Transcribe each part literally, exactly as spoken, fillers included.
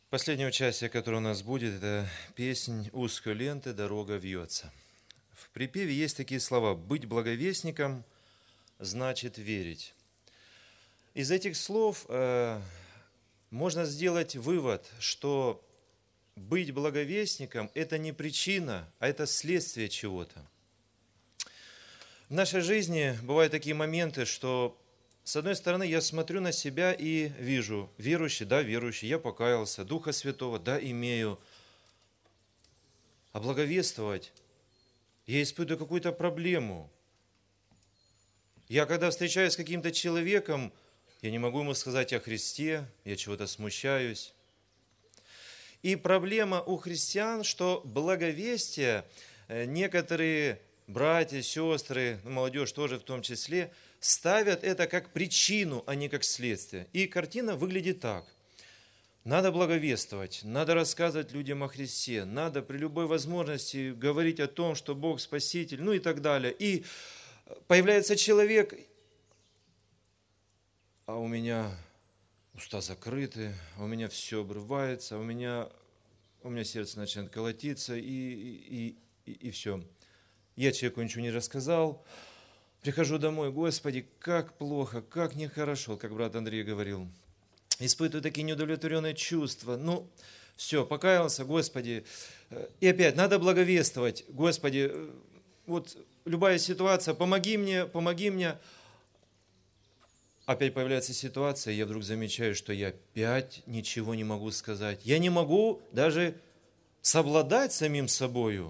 Последнее участие, которое у нас будет, это песнь «Узкой ленты дорога вьется». В припеве есть такие слова: «Быть благовестником значит верить». Из этих слов э, можно сделать вывод, что быть благовестником – это не причина, а это следствие чего-то. В нашей жизни бывают такие моменты, что, с одной стороны, я смотрю на себя и вижу: верующий, да, верующий, я покаялся, Духа Святого, да, имею. А благовествовать я испытываю какую-то проблему. Я, когда встречаюсь с каким-то человеком, я не могу ему сказать о Христе, я чего-то смущаюсь. И проблема у христиан, что благовестие некоторые братья, сестры, молодежь тоже в том числе, ставят это как причину, а не как следствие. И картина выглядит так. Надо благовествовать, надо рассказывать людям о Христе, надо при любой возможности говорить о том, что Бог Спаситель, ну и так далее. И появляется человек, а у меня уста закрыты, а у меня все обрывается, а у меня, у меня сердце начинает колотиться, и, и, и, и все. Я человеку ничего не рассказал, прихожу домой: Господи, как плохо, как нехорошо, как брат Андрей говорил. Испытываю такие неудовлетворенные чувства. Ну, все, покаялся, Господи. И опять, надо благовествовать. Господи, вот любая ситуация, помоги мне, помоги мне. Опять появляется ситуация, и я вдруг замечаю, что я опять ничего не могу сказать. Я не могу даже совладать самим собою.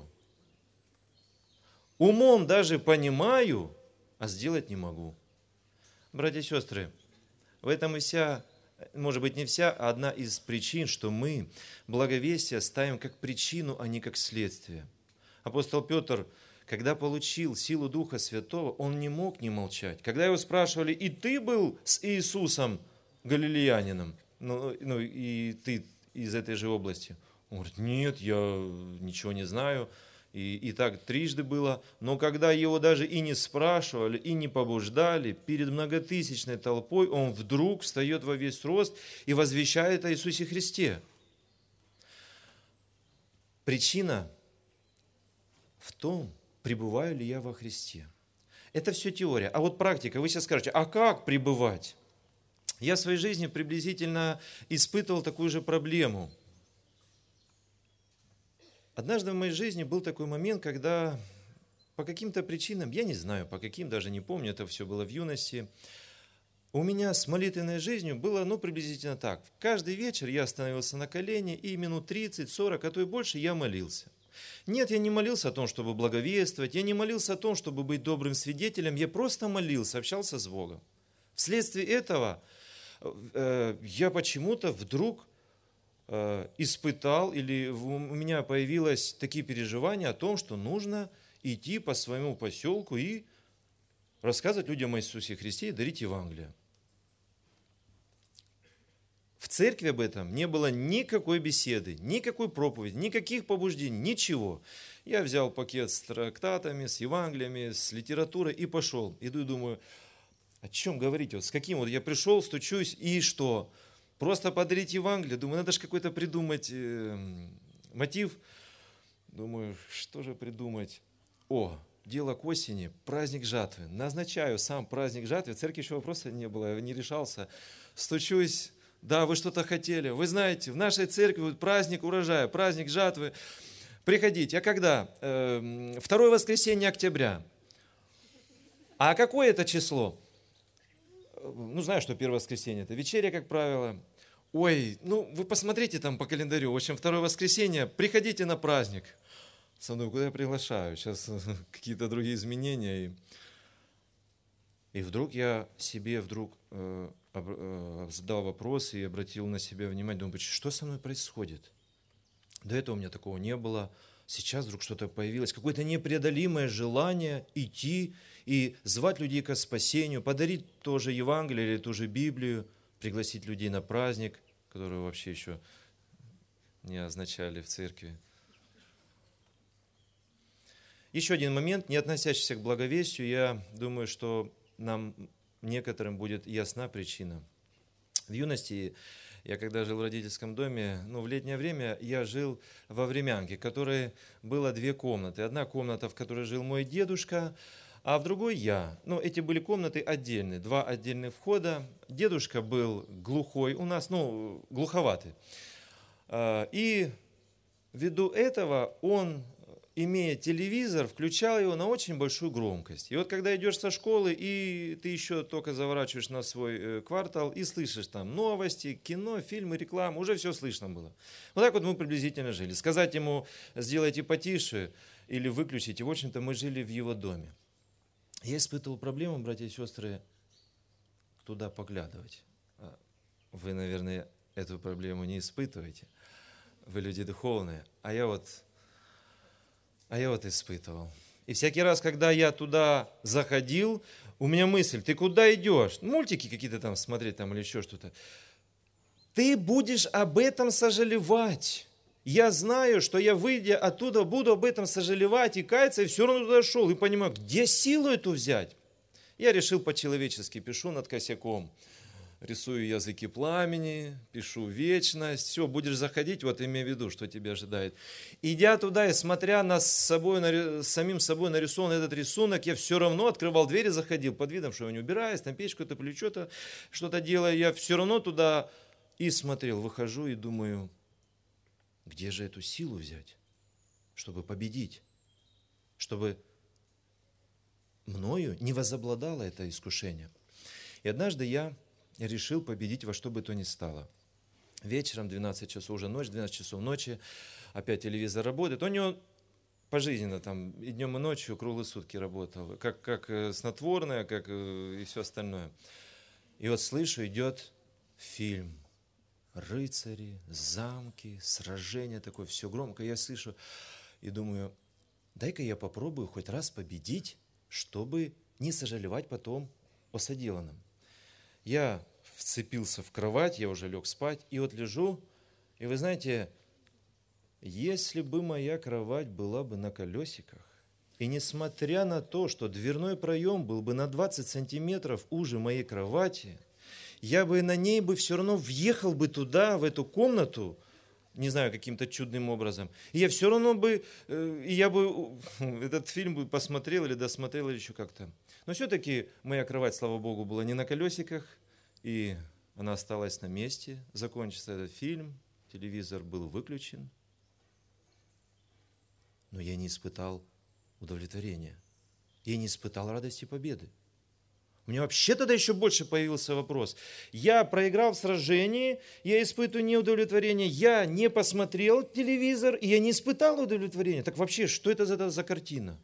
Умом даже понимаю, а сделать не могу. Братья и сестры, в этом и вся, может быть, не вся, а одна из причин, что мы благовестие ставим как причину, а не как следствие. Апостол Петр, когда получил силу Духа Святого, он не мог не молчать. Когда его спрашивали: и ты был с Иисусом Галилеянином, ну, ну и ты из этой же области? Он говорит: нет, я ничего не знаю. И, и так трижды было. Но когда его даже и не спрашивали, и не побуждали, перед многотысячной толпой он вдруг встает во весь рост и возвещает о Иисусе Христе. Причина в том, пребываю ли я во Христе. Это все теория. А вот практика. Вы сейчас скажете: а как пребывать? Я в своей жизни приблизительно испытывал такую же проблему. Однажды в моей жизни был такой момент, когда по каким-то причинам, я не знаю по каким, даже не помню, это все было в юности, у меня с молитвенной жизнью было, ну, приблизительно так. Каждый вечер я становился на колени, и минут тридцать-сорок, а то и больше я молился. Нет, я не молился о том, чтобы благовествовать, я не молился о том, чтобы быть добрым свидетелем, я просто молился, общался с Богом. Вследствие этого э, я почему-то вдруг испытал, или у меня появилось такие переживания о том, что нужно идти по своему поселку и рассказывать людям о Иисусе Христе и дарить Евангелие. В церкви об этом не было никакой беседы, никакой проповеди, никаких побуждений, ничего. Я взял пакет с трактатами, с Евангелиями, с литературой и пошел. Иду и думаю: о чем говорить? Вот с каким? Вот я пришел, стучусь, и что? Просто подарить Евангелие. Думаю, надо же какой-то придумать э, мотив. Думаю, что же придумать? О, дело к осени, праздник жатвы. Назначаю сам праздник жатвы. В церкви еще вопроса не было, я не решался. Стучусь: да, вы что-то хотели. Вы знаете, в нашей церкви праздник урожая, праздник жатвы. Приходите. А когда? Э, второе воскресенье октября. А какое это число? Ну, знаю, что первое воскресенье – это вечеря, как правило. Ой, ну, вы посмотрите там по календарю. В общем, второе воскресенье, приходите на праздник. Со мной куда я приглашаю? Сейчас какие-то другие изменения. И, и вдруг я себе вдруг э, э, задал вопрос и обратил на себя внимание. Думаю, что со мной происходит? До этого у меня такого не было. Сейчас вдруг что-то появилось, какое-то непреодолимое желание идти и звать людей к спасению, подарить тоже Евангелие или ту же Библию, пригласить людей на праздник, который вообще еще не означали в церкви. Еще один момент, не относящийся к благовестию, я думаю, что нам некоторым будет ясна причина. В юности Я когда жил в родительском доме, ну, в летнее время я жил во времянке, в которой было две комнаты. Одна комната, в которой жил мой дедушка, а в другой я. Ну, эти были комнаты отдельные, два отдельных входа. Дедушка был глухой у нас, ну, глуховатый. И ввиду этого он, имея телевизор, включал его на очень большую громкость. И вот когда идешь со школы, и ты еще только заворачиваешь на свой квартал, и слышишь там новости, кино, фильмы, рекламу, уже все слышно было. Вот так вот мы приблизительно жили. Сказать ему, сделайте потише или выключите, в общем-то, мы жили в его доме. Я испытывал проблему, братья и сестры, туда поглядывать. Вы, наверное, эту проблему не испытываете. Вы люди духовные, а я вот, а я вот испытывал. И всякий раз, когда я туда заходил, у меня мысль: ты куда идешь? Мультики какие-то там смотреть там или еще что-то. Ты будешь об этом сожалевать. Я знаю, что я, выйдя оттуда, буду об этом сожалевать и каяться, и все равно туда шел. И понимаю, где силу эту взять? Я решил по-человечески, пишу над косяком. Рисую языки пламени, пишу вечность. Все, будешь заходить, вот имей в виду, что тебя ожидает. Идя туда и смотря на собой, на, самим собой нарисованный этот рисунок, я все равно открывал дверь и заходил под видом, что я не убираюсь, там печку топлю, что-то, что-то делаю. Я все равно туда и смотрел, выхожу и думаю, где же эту силу взять, чтобы победить, чтобы мною не возобладало это искушение. И однажды я решил победить во что бы то ни стало. Вечером, двенадцать часов, уже ночь, двенадцать часов ночи, опять телевизор работает. У него пожизненно там и днем, и ночью, круглые сутки работал, как, как снотворное, как и все остальное. И вот слышу, идет фильм. Рыцари, замки, сражения, такое все громко. Я слышу и думаю, дай-ка я попробую хоть раз победить, чтобы не сожалевать потом о соделанном. Я вцепился в кровать, я уже лег спать, и вот лежу, и вы знаете, если бы моя кровать была бы на колесиках, и несмотря на то, что дверной проем был бы на двадцать сантиметров уже моей кровати, я бы на ней бы все равно въехал бы туда, в эту комнату, не знаю, каким-то чудным образом. И я все равно бы, и я бы этот фильм бы посмотрел или досмотрел, или еще как-то. Но все-таки моя кровать, слава Богу, была не на колесиках, и она осталась на месте. Закончился этот фильм, телевизор был выключен. Но я не испытал удовлетворения. Я не испытал радости победы. У меня вообще тогда еще больше появился вопрос. Я проиграл в сражении, я испытываю неудовлетворение, я не посмотрел телевизор, и я не испытал удовлетворения. Так вообще, что это за, за картина?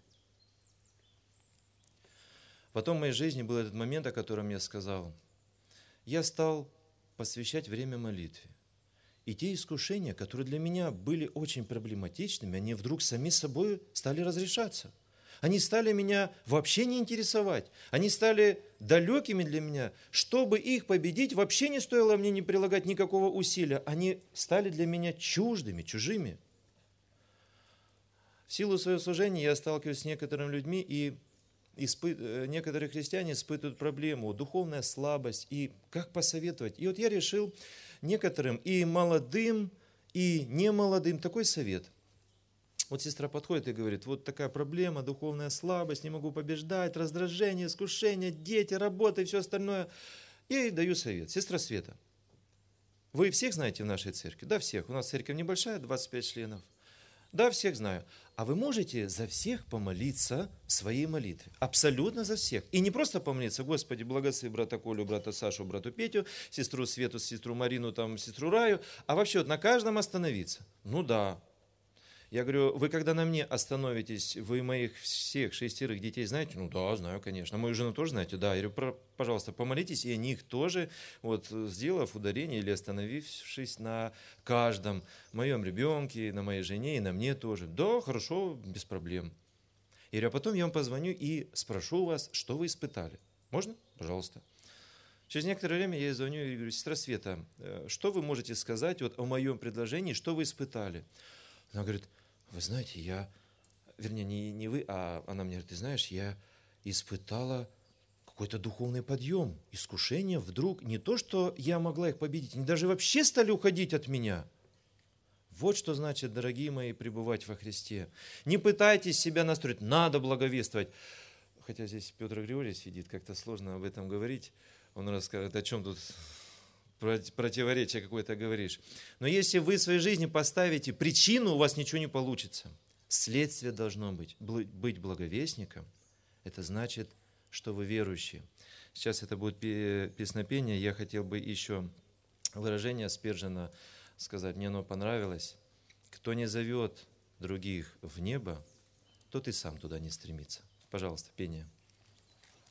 Потом в моей жизни был этот момент, о котором я сказал. Я стал посвящать время молитве. И те искушения, которые для меня были очень проблематичными, они вдруг сами собой стали разрешаться. Они стали меня вообще не интересовать. Они стали далекими для меня. Чтобы их победить, вообще не стоило мне не прилагать никакого усилия. Они стали для меня чуждыми, чужими. В силу своего служения я сталкиваюсь с некоторыми людьми, и испы... некоторые христиане испытывают проблему, духовная слабость, и как посоветовать. И вот я решил некоторым и молодым, и немолодым такой совет. Вот сестра подходит и говорит, вот такая проблема, духовная слабость, не могу побеждать, раздражение, искушение, дети, работа и все остальное. Я ей даю совет. Сестра Света, вы всех знаете в нашей церкви? Да, всех. У нас церковь небольшая, двадцать пять членов. Да, всех знаю. А вы можете за всех помолиться в своей молитве? Абсолютно за всех. И не просто помолиться, Господи, благослови брата Колю, брата Сашу, брату Петю, сестру Свету, сестру Марину, там, сестру Раю, а вообще вот на каждом остановиться. Ну да. Я говорю, вы когда на мне остановитесь, вы моих всех шестерых детей знаете? Ну да, знаю, конечно. Мою жену тоже знаете? Да. Я говорю, пожалуйста, помолитесь, и о них тоже, вот, сделав ударение или остановившись на каждом моем ребенке, на моей жене и на мне тоже. Да, хорошо, без проблем. Я говорю, а потом я вам позвоню и спрошу вас, что вы испытали. Можно? Пожалуйста. Через некоторое время я ей звоню и говорю, сестра Света, что вы можете сказать вот о моем предложении, что вы испытали? Она говорит, вы знаете, я, вернее, не, не вы, а она мне говорит, ты знаешь, я испытала какой-то духовный подъем, искушение вдруг, не то, что я могла их победить, они даже вообще стали уходить от меня. Вот что значит, дорогие мои, пребывать во Христе. Не пытайтесь себя настроить, надо благовествовать. Хотя здесь Петр Григорьевич сидит, как-то сложно об этом говорить. Он расскажет, о чем тут противоречие какое-то говоришь. Но если вы в своей жизни поставите причину, у вас ничего не получится. Следствие должно быть. Быть благовестником, это значит, что вы верующие. Сейчас это будет песнопение. Я хотел бы еще выражение Спержина сказать. Мне оно понравилось. Кто не зовет других в небо, тот и сам туда не стремится. Пожалуйста, пение.